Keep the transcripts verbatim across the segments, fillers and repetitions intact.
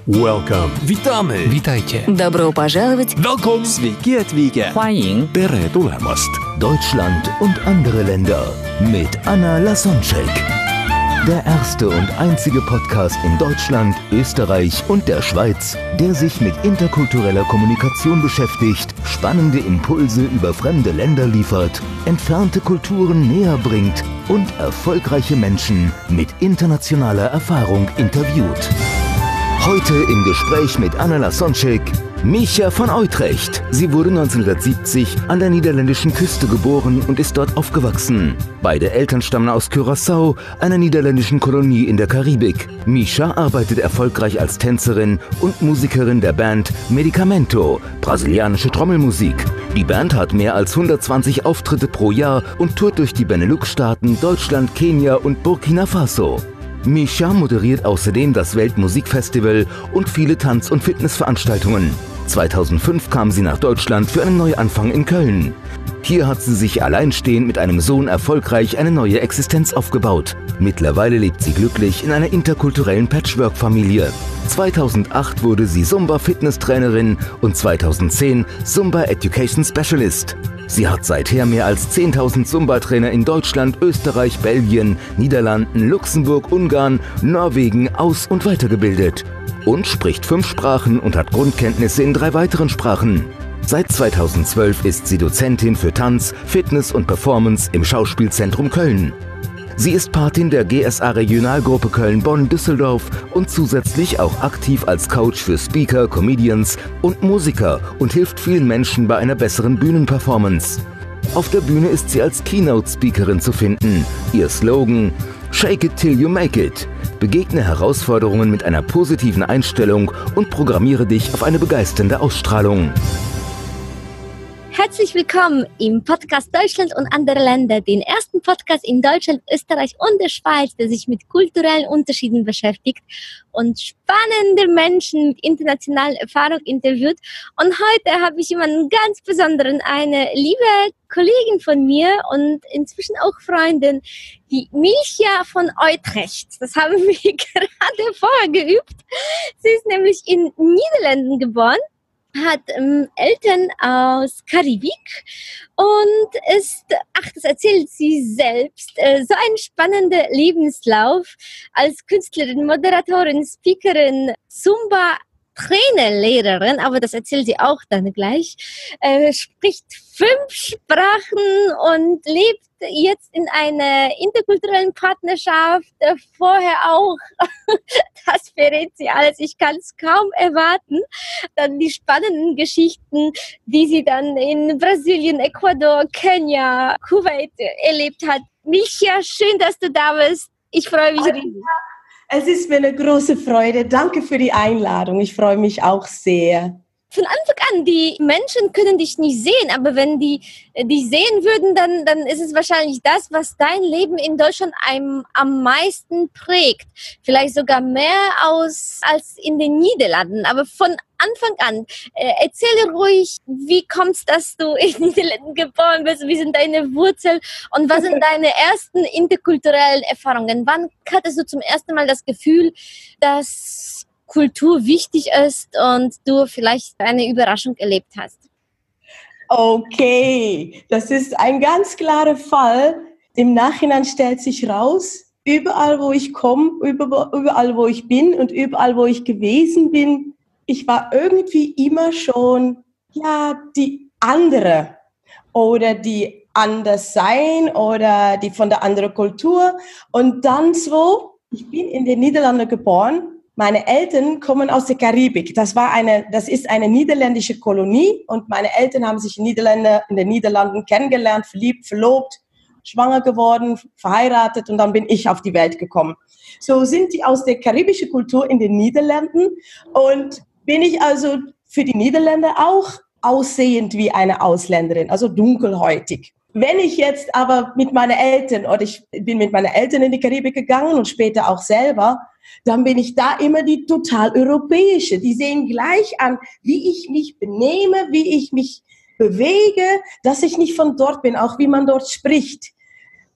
Welcome. Witamy. Witajcie. Добро пожаловать. Welcome. Sveiki atvykę. 欢迎 Tere tulemast. Deutschland und andere Länder mit Anna Lasonczyk. Der erste und einzige Podcast in Deutschland, Österreich und der Schweiz, der sich mit interkultureller Kommunikation beschäftigt, spannende Impulse über fremde Länder liefert, entfernte Kulturen näher bringt und erfolgreiche Menschen mit internationaler Erfahrung interviewt. Heute im Gespräch mit Anna Lasonczyk, Mischa von Utrecht. Sie wurde neunzehnhundertsiebzig an der niederländischen Küste geboren und ist dort aufgewachsen. Beide Eltern stammen aus Curaçao, einer niederländischen Kolonie in der Karibik. Mischa arbeitet erfolgreich als Tänzerin und Musikerin der Band Medicamento, brasilianische Trommelmusik. Die Band hat mehr als hundertzwanzig Auftritte pro Jahr und tourt durch die Benelux-Staaten, Deutschland, Kenia und Burkina Faso. Mischa moderiert außerdem das Weltmusikfestival und viele Tanz- und Fitnessveranstaltungen. zweitausendfünf kam sie nach Deutschland für einen Neuanfang in Köln. Hier hat sie sich alleinstehend mit einem Sohn erfolgreich eine neue Existenz aufgebaut. Mittlerweile lebt sie glücklich in einer interkulturellen Patchwork-Familie. zweitausendacht wurde sie Zumba-Fitnesstrainerin und zweitausendzehn Zumba Education Specialist. Sie hat seither mehr als zehntausend Zumba-Trainer in Deutschland, Österreich, Belgien, Niederlanden, Luxemburg, Ungarn, Norwegen aus- und weitergebildet. Und spricht fünf Sprachen und hat Grundkenntnisse in drei weiteren Sprachen. Seit zweitausendzwölf ist sie Dozentin für Tanz, Fitness und Performance im Schauspielzentrum Köln. Sie ist Patin der G S A Regionalgruppe Köln-Bonn-Düsseldorf und zusätzlich auch aktiv als Coach für Speaker, Comedians und Musiker und hilft vielen Menschen bei einer besseren Bühnenperformance. Auf der Bühne ist sie als Keynote-Speakerin zu finden. Ihr Slogan: Shake it till you make it. Begegne Herausforderungen mit einer positiven Einstellung und programmiere dich auf eine begeisternde Ausstrahlung. Herzlich willkommen im Podcast Deutschland und andere Länder, den ersten Podcast in Deutschland, Österreich und der Schweiz, der sich mit kulturellen Unterschieden beschäftigt und spannende Menschen mit internationaler Erfahrung interviewt. Und heute habe ich jemanden ganz besonderen, eine liebe Kollegin von mir und inzwischen auch Freundin, die Mischa von Utrecht. Das haben wir gerade vorher geübt. Sie ist nämlich in Niederlanden geboren, hat ähm, Eltern aus Karibik und ist, ach, das erzählt sie selbst, äh, so ein spannender Lebenslauf als Künstlerin, Moderatorin, Speakerin, Zumba, Trainerlehrerin, aber das erzählt sie auch dann gleich, äh, spricht fünf Sprachen und lebt jetzt in einer interkulturellen Partnerschaft, äh, vorher auch, das verrät sie alles, ich kann es kaum erwarten, dann die spannenden Geschichten, die sie dann in Brasilien, Ecuador, Kenia, Kuwait erlebt hat. Mischa, schön, dass du da bist, ich freue mich riesig. Es ist mir eine große Freude. Danke für die Einladung. Ich freue mich auch sehr. Von Anfang an, die Menschen können dich nicht sehen, aber wenn die dich sehen würden, dann, dann ist es wahrscheinlich das, was dein Leben in Deutschland einem am meisten prägt. Vielleicht sogar mehr aus, als in den Niederlanden. Aber von Anfang an, äh, erzähle ruhig, wie kommt es, dass du in den Niederlanden geboren bist? Wie sind deine Wurzeln? Und was sind deine ersten interkulturellen Erfahrungen? Wann hattest du zum ersten Mal das Gefühl, dass Kultur wichtig ist und du vielleicht eine Überraschung erlebt hast? Okay, das ist ein ganz klarer Fall. Im Nachhinein stellt sich raus, überall wo ich komme, überall wo ich bin und überall wo ich gewesen bin, ich war irgendwie immer schon, ja, die andere oder die anders sein oder die von der anderen Kultur. Und dann so, ich bin in den Niederlanden geboren. Meine Eltern kommen aus der Karibik. Das war eine, das ist eine niederländische Kolonie und meine Eltern haben sich in, Niederlande, in den Niederlanden kennengelernt, verliebt, verlobt, schwanger geworden, verheiratet und dann bin ich auf die Welt gekommen. So sind die aus der karibischen Kultur in den Niederlanden und bin ich also für die Niederländer auch aussehend wie eine Ausländerin, also dunkelhäutig. Wenn ich jetzt aber mit meinen Eltern, oder ich bin mit meinen Eltern in die Karibik gegangen und später auch selber, dann bin ich da immer die total europäische. Die sehen gleich an, wie ich mich benehme, wie ich mich bewege, dass ich nicht von dort bin, auch wie man dort spricht.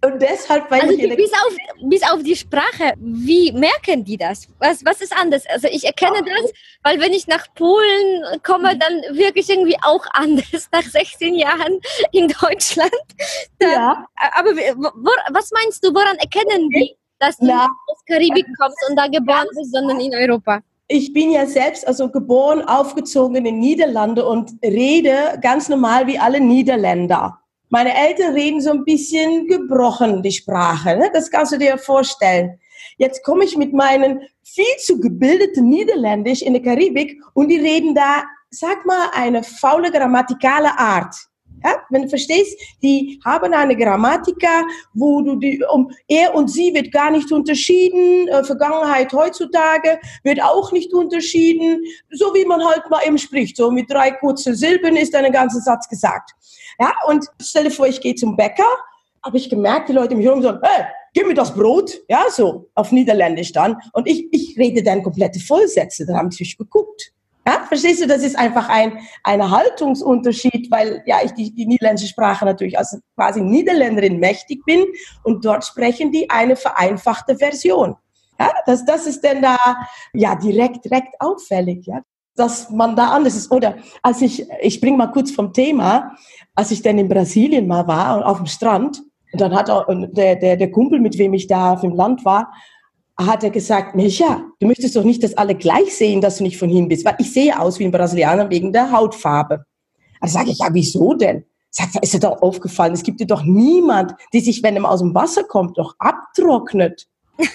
Und deshalb, weil Also ich bis auf, bis auf die Sprache, wie merken die das? Was, was ist anders? Also ich erkenne das, weil wenn ich nach Polen komme, dann wirklich irgendwie auch anders nach sechzehn Jahren in Deutschland. Dann, ja. Aber wo, was meinst du, woran erkennen die, dass du Na, aus Karibik kommst und da geboren bist, sondern in Europa? Ich bin ja selbst also geboren, aufgezogen in den Niederlanden und rede ganz normal wie alle Niederländer. Meine Eltern reden so ein bisschen gebrochen, die Sprache, ne? Das kannst du dir vorstellen. Jetzt komme ich mit meinen viel zu gebildeten Niederländisch in der Karibik und die reden da, sag mal, eine faule grammatikale Art. Ja, wenn du verstehst, die haben eine Grammatika, wo du die, um er und sie wird gar nicht unterschieden, äh, Vergangenheit heutzutage wird auch nicht unterschieden, so wie man halt mal eben spricht, so mit drei kurzen Silben ist ein ganzer Satz gesagt. Ja, und stell dir vor, ich gehe zum Bäcker, habe ich gemerkt, die Leute im Hirn sagen, hey, gib mir das Brot, ja, so, auf Niederländisch dann, und ich, ich rede dann komplette Vollsätze, dann haben sie mich geguckt. Ja, verstehst du, das ist einfach ein, ein Haltungsunterschied, weil ja ich die, die niederländische Sprache natürlich als quasi Niederländerin mächtig bin und dort sprechen die eine vereinfachte Version. Ja, das, das ist dann da ja direkt, direkt auffällig, ja, dass man da anders ist. Oder als ich, ich spring mal kurz vom Thema, als ich dann in Brasilien mal war, auf dem Strand, und dann hat auch der, der, der Kumpel, mit wem ich da auf dem Land war, hat er gesagt, Micha, du möchtest doch nicht, dass alle gleich sehen, dass du nicht von hier bist, weil ich sehe aus wie ein Brasilianer wegen der Hautfarbe. Da sage ich, ja, wieso denn? Sagt er, ist dir doch aufgefallen, es gibt dir doch niemand, der sich, wenn er aus dem Wasser kommt, doch abtrocknet.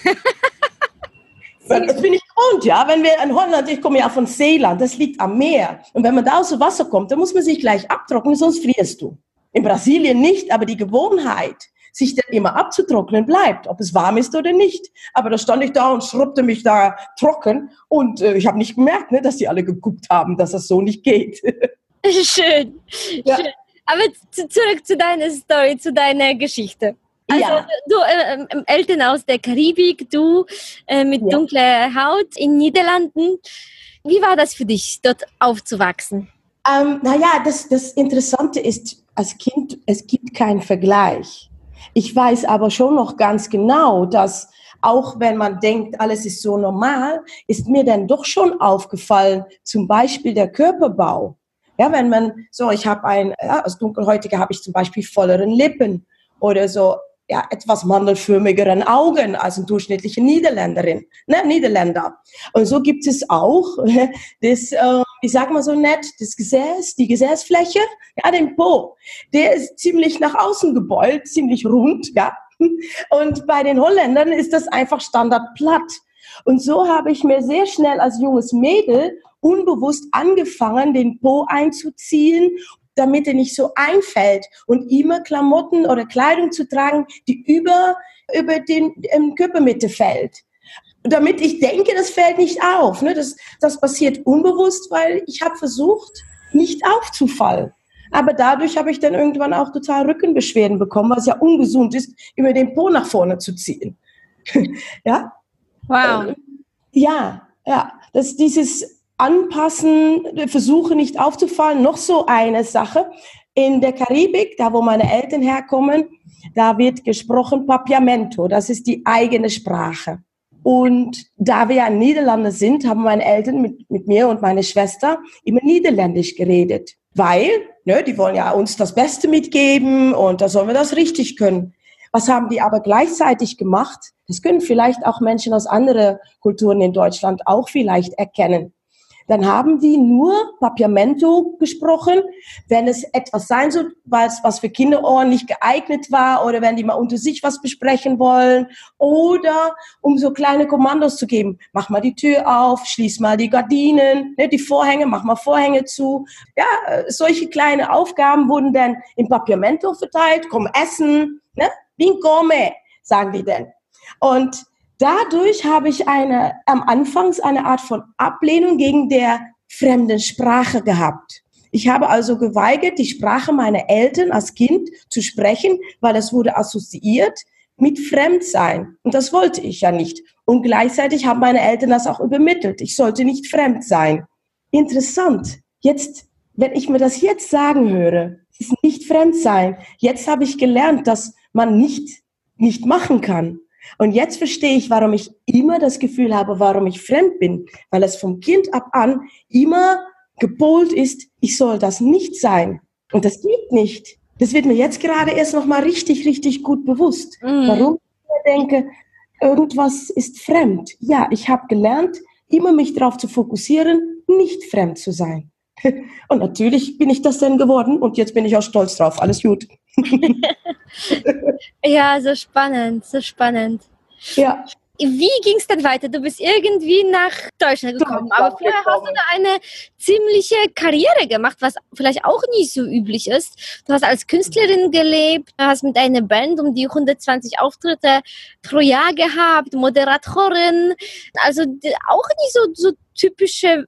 Das bin ich gewohnt, ja, wenn wir in Holland, ich komme ja von Zeeland, das liegt am Meer. Und wenn man da aus dem Wasser kommt, dann muss man sich gleich abtrocknen, sonst frierst du. In Brasilien nicht, aber die Gewohnheit, sich dann immer abzutrocknen bleibt, ob es warm ist oder nicht. Aber da stand ich da und schrubbte mich da trocken und äh, ich habe nicht gemerkt, ne, dass die alle geguckt haben, dass das so nicht geht. Schön, ja. schön. Aber zu, zurück zu deiner Story, zu deiner Geschichte. Also ja. du, äh, Eltern aus der Karibik, du äh, mit ja. dunkler Haut in Niederlanden. Wie war das für dich, dort aufzuwachsen? Ähm, naja, das, das Interessante ist, als Kind, es gibt keinen Vergleich. Ich weiß aber schon noch ganz genau, dass auch wenn man denkt, alles ist so normal, ist mir dann doch schon aufgefallen, zum Beispiel der Körperbau. Ja, wenn man so, ich habe ein, ja, als Dunkelhäutige habe ich zum Beispiel volleren Lippen oder so, ja, etwas mandelförmigeren Augen als eine durchschnittliche Niederländerin, ne, Niederländer. Und so gibt es auch das, äh, ich sag mal so nett, das Gesäß, die Gesäßfläche, ja, den Po. Der ist ziemlich nach außen gebeult, ziemlich rund, ja. Und bei den Holländern ist das einfach standardplatt. Und so habe ich mir sehr schnell als junges Mädel unbewusst angefangen, den Po einzuziehen, damit er nicht so einfällt und immer Klamotten oder Kleidung zu tragen, die über, über den ähm, Körpermitte fällt. Damit ich denke, das fällt nicht auf. Ne? Das, das passiert unbewusst, weil ich habe versucht, nicht aufzufallen. Aber dadurch habe ich dann irgendwann auch total Rückenbeschwerden bekommen, was ja ungesund ist, immer den Po nach vorne zu ziehen. ja? Wow. Ja, ja, das dieses Anpassen, versuche nicht aufzufallen. Noch so eine Sache. In der Karibik, da wo meine Eltern herkommen, da wird gesprochen Papiamento. Das ist die eigene Sprache. Und da wir ja in Niederlande sind, haben meine Eltern mit, mit mir und meiner Schwester immer Niederländisch geredet. Weil, ne, die wollen ja uns das Beste mitgeben und da sollen wir das richtig können. Was haben die aber gleichzeitig gemacht? Das können vielleicht auch Menschen aus anderen Kulturen in Deutschland auch vielleicht erkennen. Dann haben die nur Papiamento gesprochen, wenn es etwas sein soll, was für Kinderohren nicht geeignet war oder wenn die mal unter sich was besprechen wollen oder um so kleine Kommandos zu geben. Mach mal die Tür auf, schließ mal die Gardinen, ne, die Vorhänge, mach mal Vorhänge zu. Ja, solche kleine Aufgaben wurden dann im Papiamento verteilt. Komm essen, ne? Vin come, sagen die denn. Und dadurch habe ich eine, am Anfang eine Art von Ablehnung gegen der fremden Sprache gehabt. Ich habe also geweigert, die Sprache meiner Eltern als Kind zu sprechen, weil das wurde assoziiert mit Fremdsein. Und das wollte ich ja nicht. Und gleichzeitig haben meine Eltern das auch übermittelt. Ich sollte nicht fremd sein. Interessant. Jetzt, wenn ich mir das jetzt sagen höre, ist nicht fremd sein. Jetzt habe ich gelernt, dass man nicht nicht machen kann. Und jetzt verstehe ich, warum ich immer das Gefühl habe, warum ich fremd bin, weil es vom Kind ab an immer gepolt ist, ich soll das nicht sein. Und das geht nicht. Das wird mir jetzt gerade erst noch mal richtig, richtig gut bewusst. Mhm. Warum ich denke, irgendwas ist fremd. Ja, ich habe gelernt, immer mich darauf zu fokussieren, nicht fremd zu sein. Und natürlich bin ich das dann geworden und jetzt bin ich auch stolz drauf. Alles gut. Ja, so spannend, so spannend. Ja. Wie ging es dann weiter? Du bist irgendwie nach Deutschland gekommen, aber vorher hast du da eine ziemliche Karriere gemacht, was vielleicht auch nicht so üblich ist. Du hast als Künstlerin gelebt, du hast mit einer Band um die hundertzwanzig Auftritte pro Jahr gehabt, Moderatorin, also auch nicht so, so typische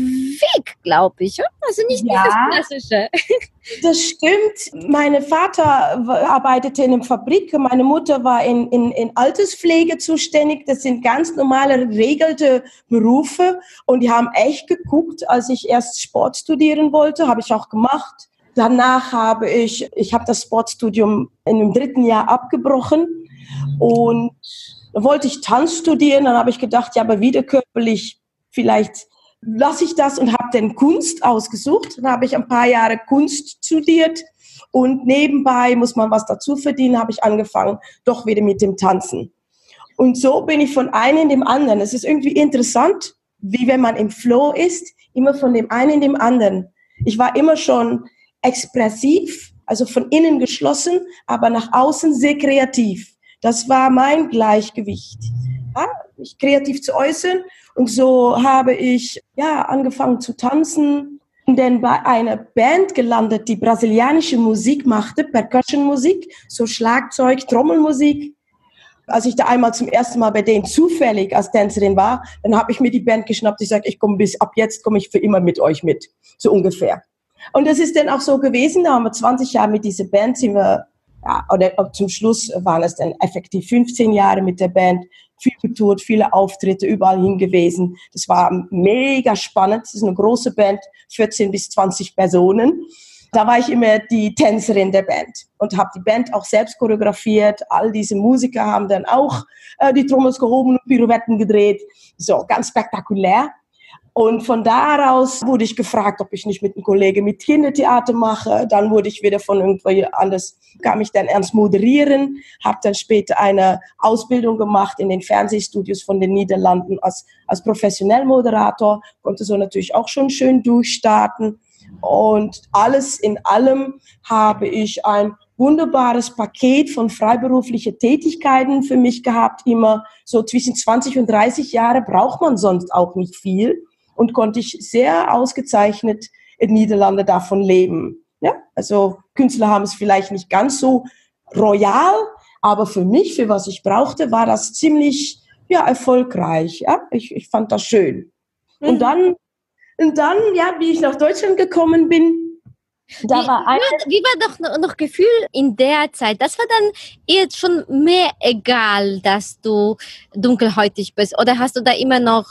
Weg, glaube ich. Also nicht ja, dieses Klassische. Das stimmt. Mein Vater arbeitete in einer Fabrik, meine Mutter war in, in, in Alterspflege zuständig. Das sind ganz normale, geregelte Berufe. Und die haben echt geguckt, als ich erst Sport studieren wollte, habe ich auch gemacht. Danach habe ich, ich habe das Sportstudium in dem dritten Jahr abgebrochen. Und dann wollte ich Tanz studieren. Dann habe ich gedacht, ja, aber wieder körperlich, vielleicht lasse ich das und habe dann Kunst ausgesucht. Dann habe ich ein paar Jahre Kunst studiert und nebenbei muss man was dazu verdienen, habe ich angefangen, doch wieder mit dem Tanzen. Und so bin ich von einem in dem anderen. Es ist irgendwie interessant, wie wenn man im Flow ist, immer von dem einen in dem anderen. Ich war immer schon expressiv, also von innen geschlossen, aber nach außen sehr kreativ. Das war mein Gleichgewicht. Ja, mich kreativ zu äußern. Und so habe ich ja angefangen zu tanzen und dann bei einer Band gelandet, die brasilianische Musik machte, Percussion-Musik, so Schlagzeug, Trommelmusik. Als ich da einmal zum ersten Mal bei denen zufällig als Tänzerin war, dann habe ich mir die Band geschnappt. Ich sage, ich komme bis ab jetzt komme ich für immer mit euch mit, so ungefähr. Und das ist dann auch so gewesen. Da haben wir zwanzig Jahre mit dieser Band sind wir, ja, oder zum Schluss waren es dann effektiv fünfzehn Jahre mit der Band. Viel getourt, viele Auftritte, überall hin gewesen. Das war mega spannend. Das ist eine große Band, vierzehn bis zwanzig Personen. Da war ich immer die Tänzerin der Band und habe die Band auch selbst choreografiert. All diese Musiker haben dann auch äh, die Trommels gehoben und Pirouetten gedreht. So, ganz spektakulär. Und von daraus wurde ich gefragt, ob ich nicht mit einem Kollegen mit Kindertheater mache. Dann wurde ich wieder von irgendwo anders, kam ich dann ernst moderieren, habe dann später eine Ausbildung gemacht in den Fernsehstudios von den Niederlanden als, als professionell Moderator, konnte so natürlich auch schon schön durchstarten. Und alles in allem habe ich ein wunderbares Paket von freiberuflichen Tätigkeiten für mich gehabt. Immer so zwischen zwanzig und dreißig Jahre braucht man sonst auch nicht viel. Und konnte ich sehr ausgezeichnet in Niederlande davon leben. Ja, also Künstler haben es vielleicht nicht ganz so royal, aber für mich, für was ich brauchte, war das ziemlich ja, erfolgreich. Ja, ich, ich fand das schön. Mhm. Und dann, und dann, ja, wie ich nach Deutschland gekommen bin, da wie, war eine... Wie war doch noch, noch Gefühl in der Zeit? Das war dann eher schon mehr egal, dass du dunkelhäutig bist? Oder hast du da immer noch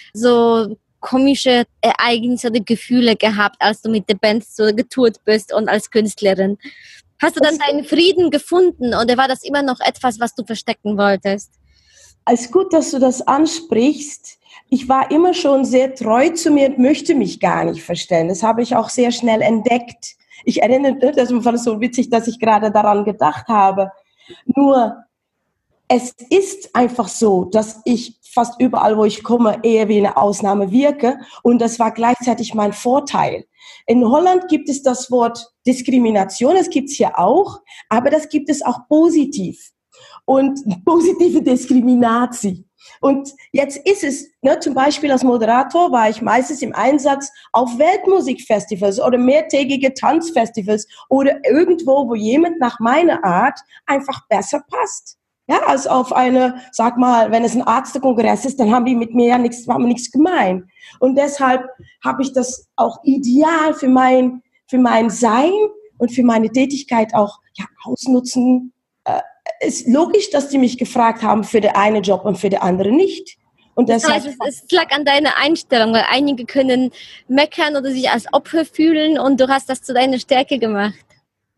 so komische Ereignisse oder Gefühle gehabt, als du mit der Band so getourt bist und als Künstlerin? Hast du dann deinen Frieden gefunden oder war das immer noch etwas, was du verstecken wolltest? Es ist gut, dass du das ansprichst. Ich war immer schon sehr treu zu mir und möchte mich gar nicht verstellen. Das habe ich auch sehr schnell entdeckt. Ich erinnere mich, das war so witzig, dass ich gerade daran gedacht habe. Nur, es ist einfach so, dass ich fast überall, wo ich komme, eher wie eine Ausnahme wirke. Und das war gleichzeitig mein Vorteil. In Holland gibt es das Wort Diskrimination, das gibt es hier auch, aber das gibt es auch positiv. Und positive Diskriminatie. Und jetzt ist es, ne, zum Beispiel als Moderator war ich meistens im Einsatz auf Weltmusikfestivals oder mehrtägige Tanzfestivals oder irgendwo, wo jemand nach meiner Art einfach besser passt. Ja, als auf eine, sag mal, wenn es ein Ärztekongress ist, dann haben die mit mir ja nichts, haben wir nichts gemein. Und deshalb habe ich das auch ideal für mein, für mein Sein und für meine Tätigkeit auch ja, ausnutzen. Äh, ist logisch, dass die mich gefragt haben für den einen Job und für den anderen nicht. Und deshalb, das heißt, es lag an deiner Einstellung, weil einige können meckern oder sich als Opfer fühlen und du hast das zu deiner Stärke gemacht.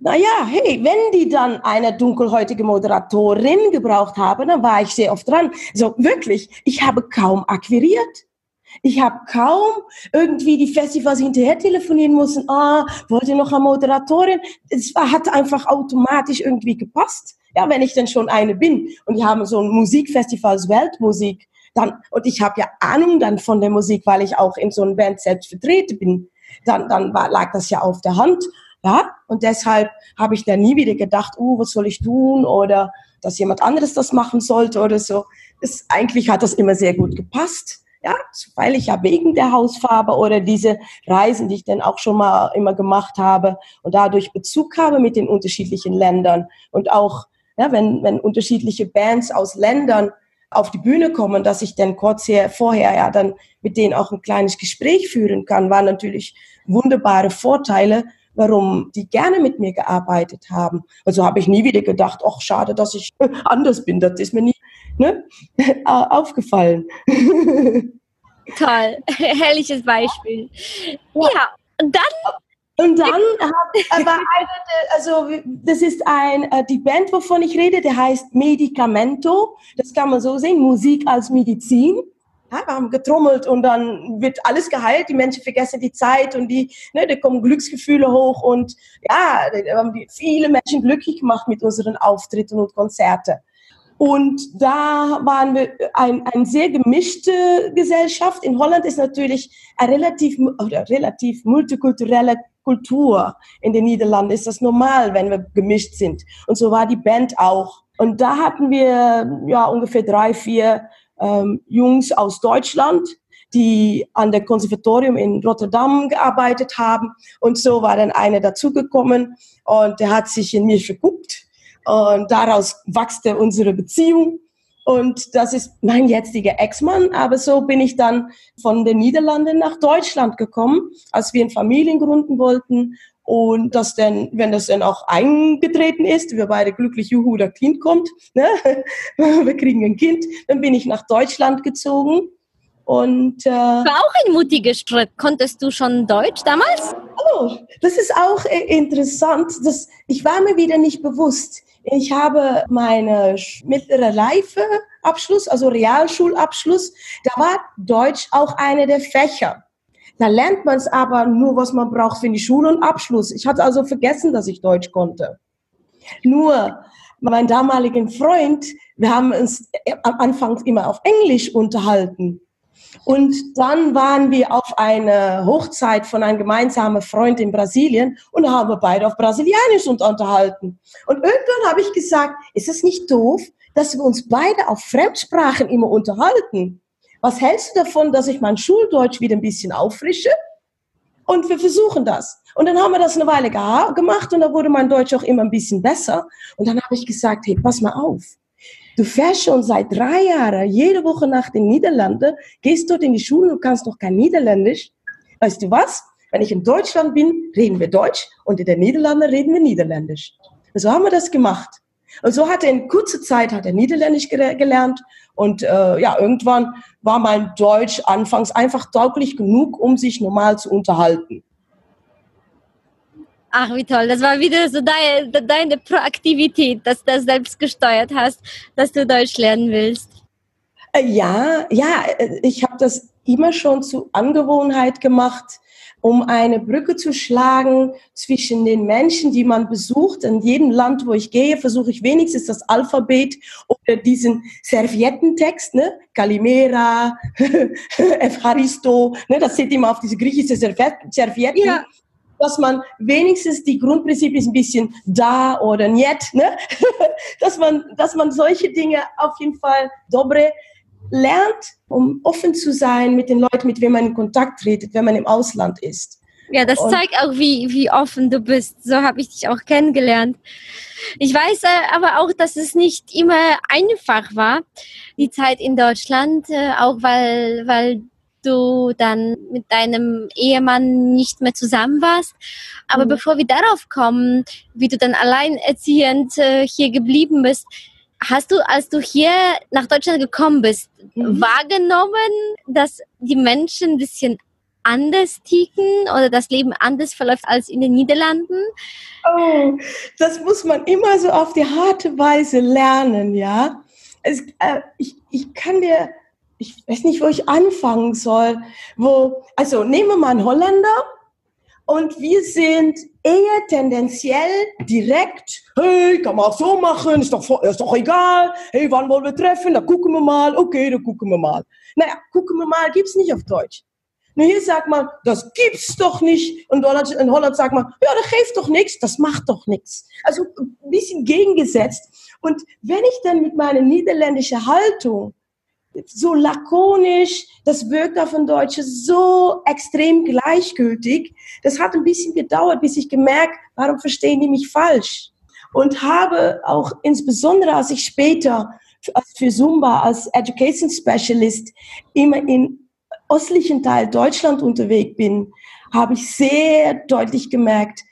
naja, hey, wenn die dann eine dunkelhäutige Moderatorin gebraucht haben, dann war ich sehr oft dran. So wirklich, ich habe kaum akquiriert. Ich habe kaum irgendwie die Festivals hinterher telefonieren müssen. Ah, wollte noch eine Moderatorin? Es hat einfach automatisch irgendwie gepasst. Ja, wenn ich denn schon eine bin. Und die haben so ein Musikfestival, Weltmusik. Dann, und ich habe ja Ahnung dann von der Musik, weil ich auch in so einer Band selbst vertreten bin. Dann, dann war, lag das ja auf der Hand. Ja, und deshalb habe ich dann nie wieder gedacht, oh, was soll ich tun? Oder dass jemand anderes das machen sollte oder so. Das, eigentlich hat das immer sehr gut gepasst. Ja, weil ich ja wegen der Hausfarbe oder diese Reisen, die ich dann auch schon mal immer gemacht habe und dadurch Bezug habe mit den unterschiedlichen Ländern und auch, ja, wenn, wenn unterschiedliche Bands aus Ländern auf die Bühne kommen, dass ich dann kurz her, vorher ja dann mit denen auch ein kleines Gespräch führen kann, waren natürlich wunderbare Vorteile, warum die gerne mit mir gearbeitet haben. Also habe ich nie wieder gedacht, ach, schade, dass ich anders bin, das ist mir nie ne, aufgefallen. Toll, herrliches Beispiel. Ja, ja und dann? Und dann hab, war eine, also das ist ein, die Band, wovon ich rede, der heißt Medicamento. Das kann man so sehen, Musik als Medizin. Ja, wir haben getrommelt und dann wird alles geheilt. Die Menschen vergessen die Zeit und die, ne, da kommen Glücksgefühle hoch und ja, da haben die viele Menschen glücklich gemacht mit unseren Auftritten und Konzerten. Und da waren wir ein, ein sehr gemischte Gesellschaft. In Holland ist natürlich eine relativ, oder relativ multikulturelle Kultur. In den Niederlanden ist das normal, wenn wir gemischt sind. Und so war die Band auch. Und da hatten wir ja ungefähr drei, vier ähm, Jungs aus Deutschland, die an der Konservatorium in Rotterdam gearbeitet haben. Und so war dann einer dazugekommen und der hat sich in mir verguckt. Und daraus wachste unsere Beziehung. Und das ist mein jetziger Ex-Mann. Aber so bin ich dann von den Niederlanden nach Deutschland gekommen, als wir eine Familie gründen wollten. Und das dann, wenn das dann auch eingetreten ist, wir beide glücklich, juhu, das Kind kommt, ne? Wir kriegen ein Kind, dann bin ich nach Deutschland gezogen. Und, äh, war auch ein mutiger Schritt. Konntest du schon Deutsch damals? Oh, das ist auch äh, interessant. Das, ich war mir wieder nicht bewusst. Ich habe meine mittlere Reife-Abschluss, also Realschulabschluss. Da war Deutsch auch eine der Fächer. Da lernt man es aber nur, was man braucht für die Schule und Abschluss. Ich hatte also vergessen, dass ich Deutsch konnte. Nur mein damaliger Freund, wir haben uns am Anfang immer auf Englisch unterhalten. Und dann waren wir auf einer Hochzeit von einem gemeinsamen Freund in Brasilien und da haben wir beide auf Brasilianisch unterhalten. Und irgendwann habe ich gesagt, ist es nicht doof, dass wir uns beide auf Fremdsprachen immer unterhalten? Was hältst du davon, dass ich mein Schuldeutsch wieder ein bisschen auffrische? Und wir versuchen das. Und dann haben wir das eine Weile gemacht und da wurde mein Deutsch auch immer ein bisschen besser. Und dann habe ich gesagt, hey, pass mal auf. Du fährst schon seit drei Jahren jede Woche nach den Niederlanden, gehst dort in die Schule und kannst doch kein Niederländisch. Weißt du was? Wenn ich in Deutschland bin, reden wir Deutsch und in den Niederlanden reden wir Niederländisch. Und so haben wir das gemacht. Und so hat er in kurzer Zeit hat er Niederländisch gelernt und äh, ja, irgendwann war mein Deutsch anfangs einfach tauglich genug, um sich normal zu unterhalten. Ach, wie toll. Das war wieder so deine, deine Proaktivität, dass du das selbst gesteuert hast, dass du Deutsch lernen willst. Ja, ja, ich habe das immer schon zur Angewohnheit gemacht, um eine Brücke zu schlagen zwischen den Menschen, die man besucht. In jedem Land, wo ich gehe, versuche ich wenigstens das Alphabet oder diesen Serviettentext, ne? Kalimera, Evharisto, ne? Das steht immer auf diese griechischen Servietten. Ja. Dass man wenigstens die Grundprinzipien ein bisschen da oder niet, ne? dass man, dass man solche Dinge auf jeden Fall dobre lernt, um offen zu sein mit den Leuten, mit wem man in Kontakt tritt, wenn man im Ausland ist. Ja, das Und zeigt auch, wie, wie offen du bist. So habe ich dich auch kennengelernt. Ich weiß äh, aber auch, dass es nicht immer einfach war, die Zeit in Deutschland, äh, auch weil, weil du dann mit deinem Ehemann nicht mehr zusammen warst. Aber mhm. bevor wir darauf kommen, wie du dann alleinerziehend äh, hier geblieben bist, hast du, als du hier nach Deutschland gekommen bist, mhm. wahrgenommen, dass die Menschen ein bisschen anders ticken oder das Leben anders verläuft als in den Niederlanden? Oh, das muss man immer so auf die harte Weise lernen, ja. Es, äh, ich, ich kann dir, ich weiß nicht, wo ich anfangen soll. Wo, also nehmen wir mal einen Holländer und wir sind eher tendenziell direkt, hey, kann man auch so machen, ist doch, ist doch egal, hey, wann wollen wir treffen, da gucken wir mal, okay, da gucken wir mal. Naja, gucken wir mal, gibt's nicht auf Deutsch. Nur hier sagt man, das gibt's doch nicht. Und in Holland sagt man, ja, das geeft doch nichts, das macht doch nichts. Also ein bisschen gegengesetzt. Und wenn ich dann mit meiner niederländischen Haltung so lakonisch, das wirkt auf ein Deutsches so extrem gleichgültig, das hat ein bisschen gedauert, bis ich gemerkt, warum verstehen die mich falsch? Und habe auch insbesondere, als ich später für Zumba als Education Specialist immer in östlichen Teil Deutschland unterwegs bin, habe ich sehr deutlich gemerkt,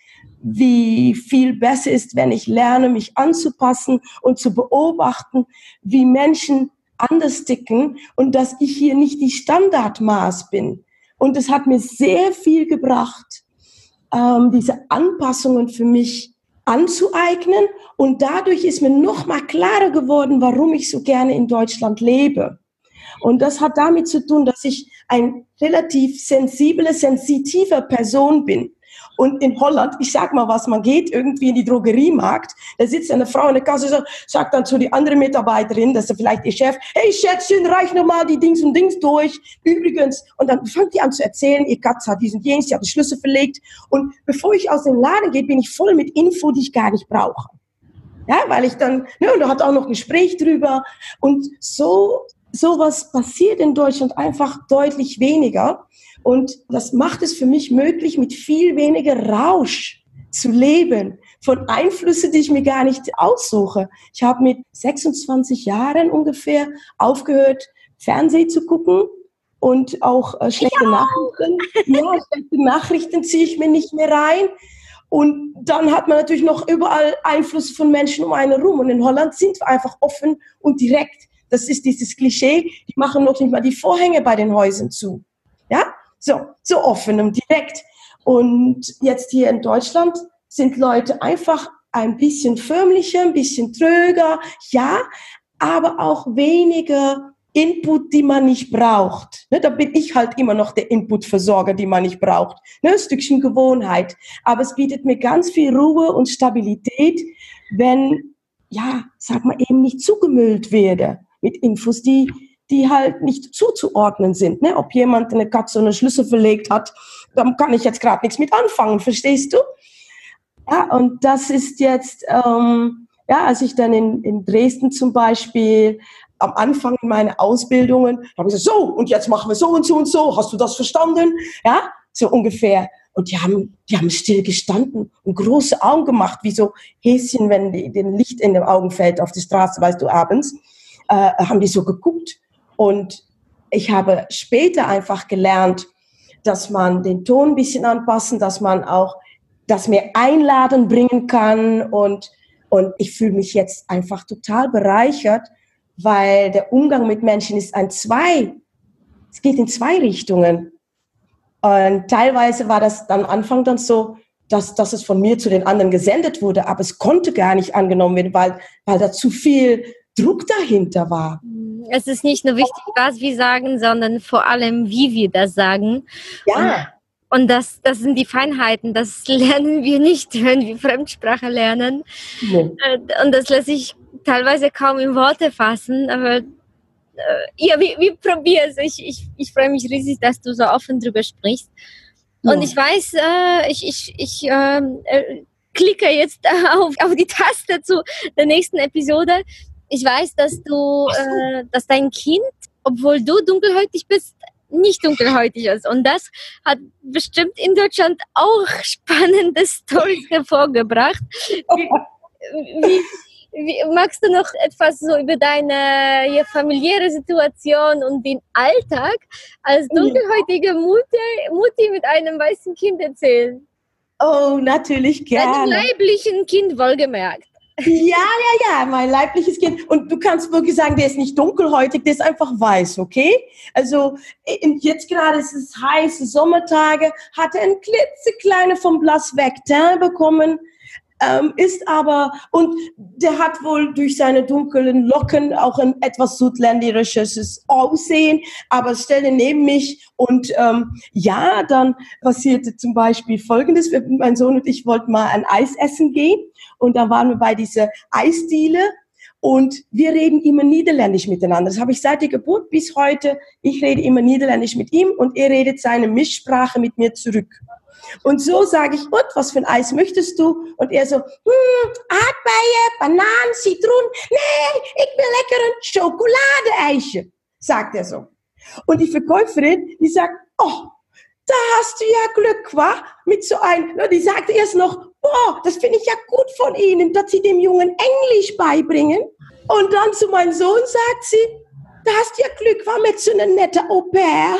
wie viel besser ist, wenn ich lerne, mich anzupassen und zu beobachten, wie Menschen anders ticken und dass ich hier nicht die Standardmaß bin. Und es hat mir sehr viel gebracht, ähm, diese Anpassungen für mich anzueignen. Und dadurch ist mir noch mal klarer geworden, warum ich so gerne in Deutschland lebe. Und das hat damit zu tun, dass ich ein relativ sensible, sensitiver Person bin. Und in Holland, ich sag mal was, man geht irgendwie in die Drogeriemarkt, da sitzt eine Frau in der Kasse, sagt dann zu die andere Mitarbeiterin, das ist vielleicht ihr Chef, hey Schätzchen, reich nochmal die Dings und Dings durch. Übrigens, und dann fängt die an zu erzählen, ihr Katze hat diesen Jeans, sie hat die Schlüssel verlegt. Und bevor ich aus dem Laden gehe, bin ich voll mit Info, die ich gar nicht brauche. Ja, weil ich dann, ne, und da hat auch noch ein Gespräch drüber. Und so, sowas passiert in Deutschland einfach deutlich weniger. Und das macht es für mich möglich, mit viel weniger Rausch zu leben, von Einflüssen, die ich mir gar nicht aussuche. Ich habe mit sechsundzwanzig Jahren ungefähr aufgehört, Fernsehen zu gucken und auch äh, schlechte ja. Nachrichten. Ja, schlechte Nachrichten ziehe ich mir nicht mehr rein. Und dann hat man natürlich noch überall Einflüsse von Menschen um einen rum. Und in Holland sind wir einfach offen und direkt. Das ist dieses Klischee, die machen noch nicht mal die Vorhänge bei den Häusern zu. Ja? So, so offen und direkt. Und jetzt hier in Deutschland sind Leute einfach ein bisschen förmlicher, ein bisschen tröger, ja, aber auch weniger Input, die man nicht braucht. Ne, da bin ich halt immer noch der Inputversorger, die man nicht braucht. Ne, ein Stückchen Gewohnheit. Aber es bietet mir ganz viel Ruhe und Stabilität, wenn, ja, sag mal, eben nicht zugemüllt werde mit Infos, die die halt nicht zuzuordnen sind. Ne? Ob jemand eine Katze eine Schlüssel verlegt hat, dann kann ich jetzt gerade nichts mit anfangen, verstehst du? Ja, und das ist jetzt, ähm, ja, als ich dann in, in Dresden zum Beispiel am Anfang meiner Ausbildungen, habe ich gesagt, so, und jetzt machen wir so und so und so, hast du das verstanden? Ja, so ungefähr. Und die haben, die haben still gestanden und große Augen gemacht, wie so Häschen, wenn die, den Licht in den Augen fällt auf die Straße, weißt du, abends, äh, haben die so geguckt. Und ich habe später einfach gelernt, dass man den Ton ein bisschen anpassen, dass man auch das mehr einladen bringen kann. Und, und ich fühle mich jetzt einfach total bereichert, weil der Umgang mit Menschen ist ein zwei, es geht in zwei Richtungen. Und teilweise war das am Anfang dann so, dass, dass es von mir zu den anderen gesendet wurde, aber es konnte gar nicht angenommen werden, weil, weil da zu viel Druck dahinter war. Es ist nicht nur wichtig, was wir sagen, sondern vor allem, wie wir das sagen. Ja. Und, und das, das sind die Feinheiten. Das lernen wir nicht, wenn wir Fremdsprache lernen. Nee. Und das lässt sich teilweise kaum in Worte fassen. Aber äh, ja, wir, wir probieren es. Ich, ich, ich freue mich riesig, dass du so offen drüber sprichst. Ja. Und ich weiß, äh, ich, ich, ich äh, klicke jetzt auf, auf die Taste zu der nächsten Episode. Ich weiß, dass du, äh, dass dein Kind, obwohl du dunkelhäutig bist, nicht dunkelhäutig ist. Und das hat bestimmt in Deutschland auch spannende Storys hervorgebracht. Wie, wie, wie, magst du noch etwas so über deine ja, familiäre Situation und den Alltag als dunkelhäutige Mutti, Mutti mit einem weißen Kind erzählen? Oh, natürlich gerne. Einem leiblichen Kind, wohlgemerkt. Ja, ja, ja, mein leibliches Kind. Und du kannst wirklich sagen, der ist nicht dunkelhäutig, der ist einfach weiß, okay? Also jetzt gerade ist es heiße Sommertage, hat er ein klitzekleine vom Blas Vectin bekommen, ähm, ist aber, und der hat wohl durch seine dunklen Locken auch ein etwas südländerisches Aussehen, aber stell dir neben mich und ähm, ja, dann passierte zum Beispiel Folgendes, mein Sohn und ich wollten mal ein Eis essen gehen. Und da waren wir bei dieser Eisdiele und wir reden immer Niederländisch miteinander. Das habe ich seit der Geburt bis heute. Ich rede immer Niederländisch mit ihm und er redet seine Mischsprache mit mir zurück. Und so sage ich, und was für ein Eis möchtest du? Und er so, hm, Aardbeien, Bananen, Zitronen. Nee, ich will lekker ein Schokoladeeisje, sagt er so. Und die Verkäuferin, die sagt, oh, da hast du ja Glück, wa? Mit so einem, die sagte erst noch, boah, das finde ich ja gut von Ihnen, dass Sie dem Jungen Englisch beibringen. Und dann zu meinem Sohn sagt sie, da hast du ja Glück, wa? Mit so einer netten Au-pair.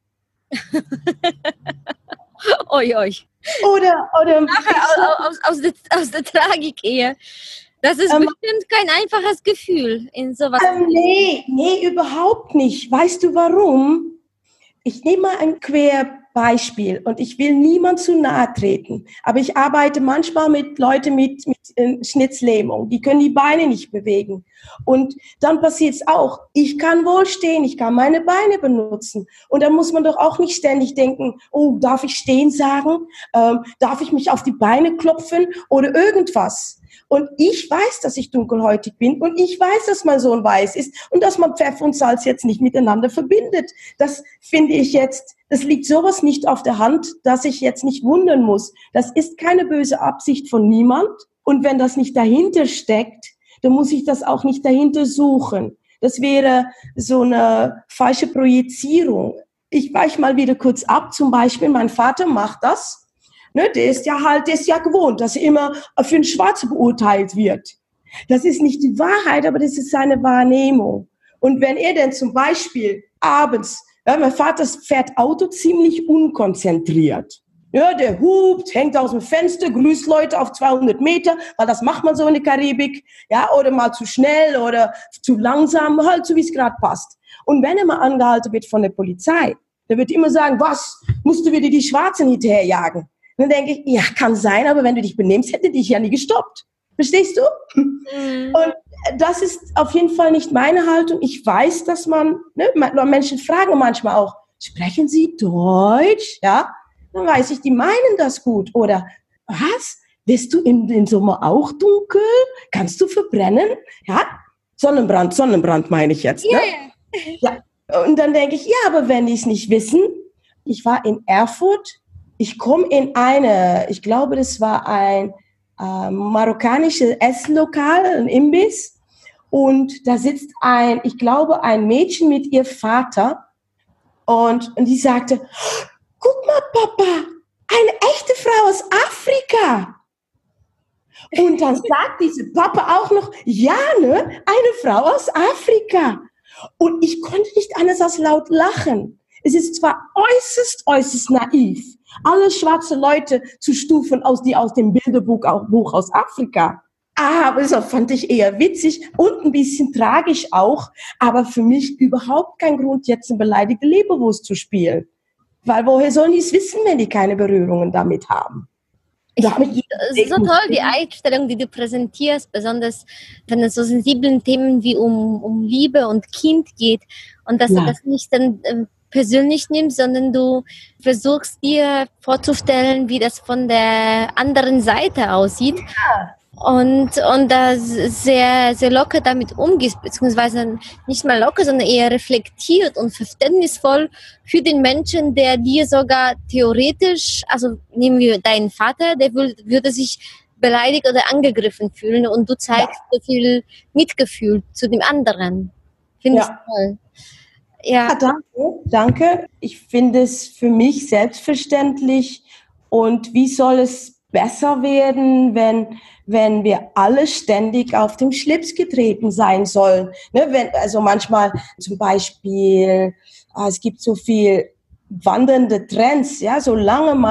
Oi, oi. Oder, oder. Nachher aus, aus, aus, der, aus der Tragik-Ehe. Das ist ähm, bestimmt kein einfaches Gefühl in sowas. Ähm, nee, nee, überhaupt nicht. Weißt du warum? Ich nehme mal ein Querbeispiel und ich will niemand zu nahe treten, aber ich arbeite manchmal mit Leuten mit, mit äh, Schnitzlähmung, die können die Beine nicht bewegen und dann passiert es auch, ich kann wohl stehen, ich kann meine Beine benutzen und da muss man doch auch nicht ständig denken, oh, darf ich stehen sagen, ähm, darf ich mich auf die Beine klopfen oder irgendwas. Und ich weiß, dass ich dunkelhäutig bin und ich weiß, dass mein Sohn weiß ist und dass man Pfeffer und Salz jetzt nicht miteinander verbindet. Das finde ich jetzt, das liegt sowas nicht auf der Hand, dass ich jetzt nicht wundern muss. Das ist keine böse Absicht von niemand und wenn das nicht dahinter steckt, dann muss ich das auch nicht dahinter suchen. Das wäre so eine falsche Projizierung. Ich weiche mal wieder kurz ab, zum Beispiel, mein Vater macht das. Ne, der ist ja halt, der ist ja gewohnt, dass er immer für einen Schwarzen beurteilt wird. Das ist nicht die Wahrheit, aber das ist seine Wahrnehmung. Und wenn er denn zum Beispiel abends, ja, mein Vater fährt Auto ziemlich unkonzentriert. Ja, der hupt, hängt aus dem Fenster, grüßt Leute auf zweihundert Meter, weil das macht man so in der Karibik. Ja, oder mal zu schnell oder zu langsam, halt so wie es gerade passt. Und wenn er mal angehalten wird von der Polizei, der wird immer sagen, was, musst du wieder die Schwarzen hinterherjagen? Dann denke ich, ja, kann sein, aber wenn du dich benimmst, hätte dich ja nie gestoppt. Verstehst du? Mhm. Und das ist auf jeden Fall nicht meine Haltung. Ich weiß, dass man, ne, Menschen fragen manchmal auch, sprechen Sie Deutsch? Ja, dann weiß ich, die meinen das gut. Oder, was? Bist du im, im Sommer auch dunkel? Kannst du verbrennen? Ja, Sonnenbrand, Sonnenbrand meine ich jetzt. Ne? Yeah. Ja. Und dann denke ich, ja, aber wenn die es nicht wissen, ich war in Erfurt, ich komme in eine, ich glaube, das war ein äh, marokkanisches Esslokal, ein Imbiss. Und da sitzt ein, ich glaube, ein Mädchen mit ihr Vater. Und, und die sagte, guck mal, Papa, eine echte Frau aus Afrika. Und dann sagt diese Papa auch noch, ja, ne, eine Frau aus Afrika. Und ich konnte nicht anders als laut lachen. Es ist zwar äußerst, äußerst naiv, alle schwarze Leute zu stufen, aus, die aus dem Bilderbuch auch, Buch aus Afrika. Aber das fand ich eher witzig und ein bisschen tragisch auch, aber für mich überhaupt kein Grund, jetzt eine beleidigte Leberwurst zu spielen. Weil woher sollen die es wissen, wenn die keine Berührungen damit haben? Ich finde es so toll, die Einstellung, die du präsentierst, besonders wenn es so sensiblen Themen wie um, um Liebe und Kind geht und dass ja. du das nicht dann äh, persönlich nimmst, sondern du versuchst dir vorzustellen, wie das von der anderen Seite aussieht. Ja. Und, und da sehr, sehr locker damit umgehst, beziehungsweise nicht mal locker, sondern eher reflektiert und verständnisvoll für den Menschen, der dir sogar theoretisch, also nehmen wir deinen Vater, der würde, würde sich beleidigt oder angegriffen fühlen und du zeigst ja. so viel Mitgefühl zu dem anderen. Finde ja. ich toll. Ja. ja, danke, danke. Ich finde es für mich selbstverständlich. Und wie soll es besser werden, wenn, wenn wir alle ständig auf dem Schlips getreten sein sollen? Ne, wenn, also manchmal zum Beispiel, es gibt so viel wandernde Trends, ja, solange man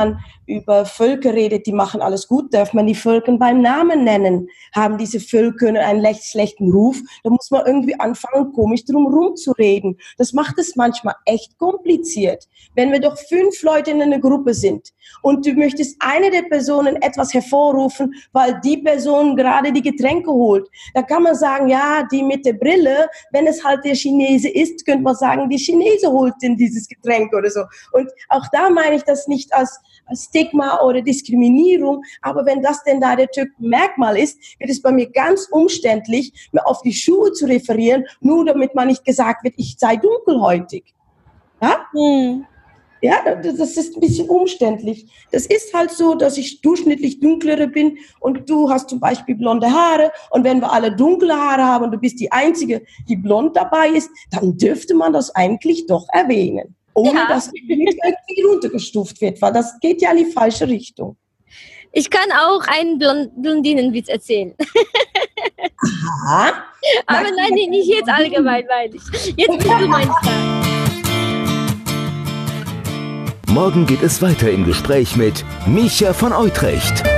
über Völker redet, die machen alles gut, darf man die Völker beim Namen nennen. Haben diese Völker einen schlechten Ruf, da muss man irgendwie anfangen, komisch drum rumzureden. Das macht es manchmal echt kompliziert. Wenn wir doch fünf Leute in einer Gruppe sind und du möchtest eine der Personen etwas hervorrufen, weil die Person gerade die Getränke holt, da kann man sagen, ja, die mit der Brille, wenn es halt der Chinese ist, könnte man sagen, die Chinese holt denn dieses Getränk oder so. Und auch da meine ich das nicht als Stigma oder Diskriminierung, aber wenn das denn da der Merkmal ist, wird es bei mir ganz umständlich, mir auf die Schuhe zu referieren, nur damit man nicht gesagt wird, ich sei dunkelhäutig. Ja? Hm. Ja, das ist ein bisschen umständlich. Das ist halt so, dass ich durchschnittlich dunklere bin und du hast zum Beispiel blonde Haare und wenn wir alle dunkle Haare haben und du bist die Einzige, die blond dabei ist, dann dürfte man das eigentlich doch erwähnen. Ohne ja. dass irgendwie runtergestuft wird, weil das geht ja in die falsche Richtung. Ich kann auch einen Blond- Blondinenwitz erzählen. Aha. Aber nein, nicht jetzt allgemein, meine ich. Jetzt bist du mein Star. Morgen geht es weiter im Gespräch mit Micha von Utrecht.